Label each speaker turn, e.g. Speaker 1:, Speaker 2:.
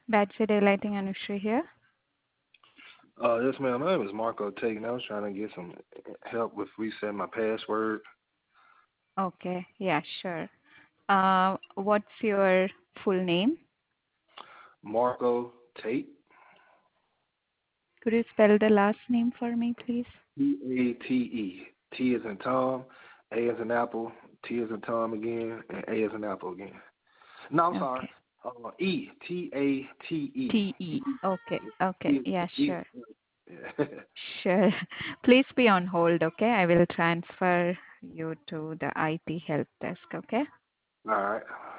Speaker 1: Battery Daylighting Anushri here.
Speaker 2: Yes, ma'am. My name is Marco Tate, I was trying to get some help with resetting my password.
Speaker 1: Okay, yeah, sure. What's your full name?
Speaker 2: Marco Tate,
Speaker 1: Could you spell the last name for me, please?
Speaker 2: T-A-T-E. T is in Tom, A is in Apple, T is in Tom again, and A is in Apple again. No, I'm sorry.
Speaker 1: Okay.
Speaker 2: E, T-A-T-E.
Speaker 1: T-E. Okay,
Speaker 2: T
Speaker 1: okay,
Speaker 2: is
Speaker 1: yeah,
Speaker 2: E.
Speaker 1: sure.
Speaker 2: Yeah.
Speaker 1: Sure. Please be on hold, okay? I will transfer you to the IT help desk, okay?
Speaker 2: All right.